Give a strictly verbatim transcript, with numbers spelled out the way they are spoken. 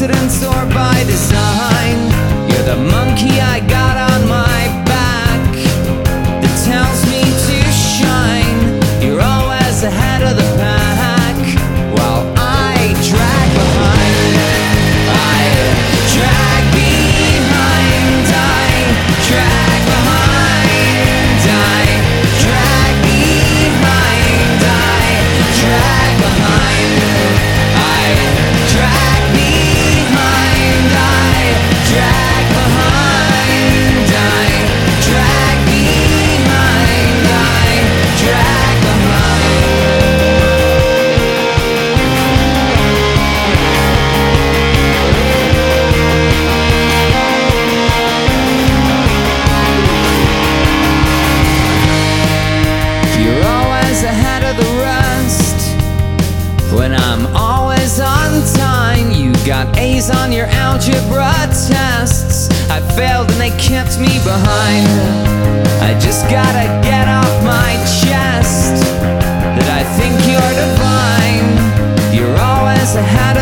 accident or by design. You're the monkey I got on my back that tells me to shine. You're always ahead of the pack while I drag behind. I drag behind. I drag behind. I drag behind. I drag behind. I drag behind. I drag behind. I drag behind. I drag behind. You're always ahead of the rest when I'm always on time. You got A's on your algebra tests. I failed and they kept me behind. I just gotta get off my chest that I think you're divine. You're always ahead